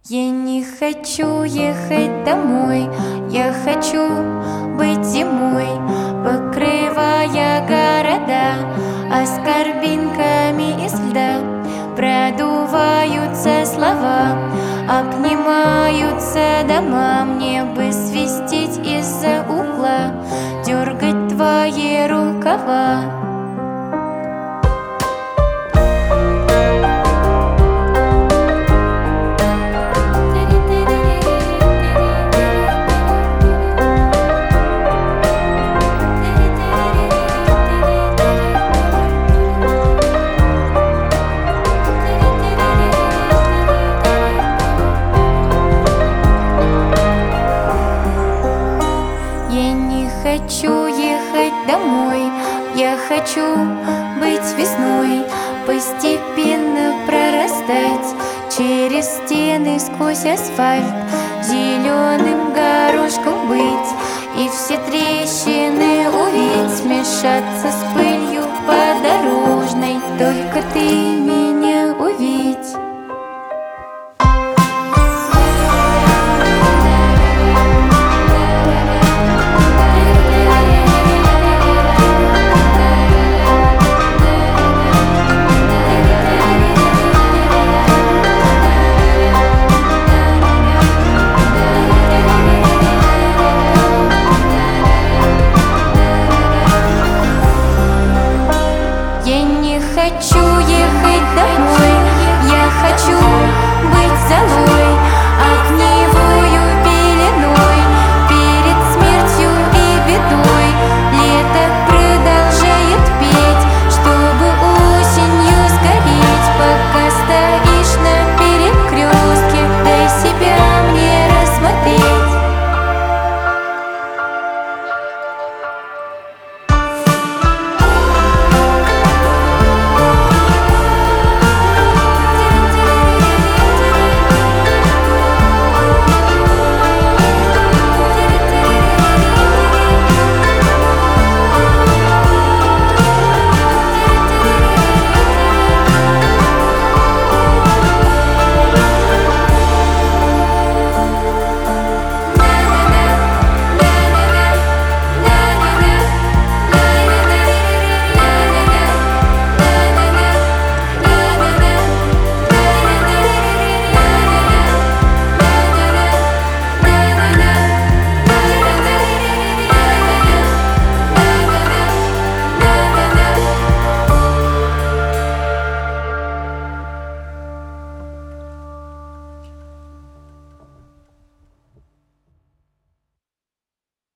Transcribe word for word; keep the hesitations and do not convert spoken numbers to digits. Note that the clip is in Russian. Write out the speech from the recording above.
Я не хочу ехать домой, я хочу быть зимой, покрывая города аскорбинками из льда. Продуваются слова, обнимаются дома. Мне бы свистеть из-за угла, дергать твои рукава. Я не хочу ехать домой, я хочу быть весной, постепенно прорастать через стены, сквозь асфальт, зеленым горошком быть и все трещины увидеть, смешаться с пылью подорожной. Только ты меня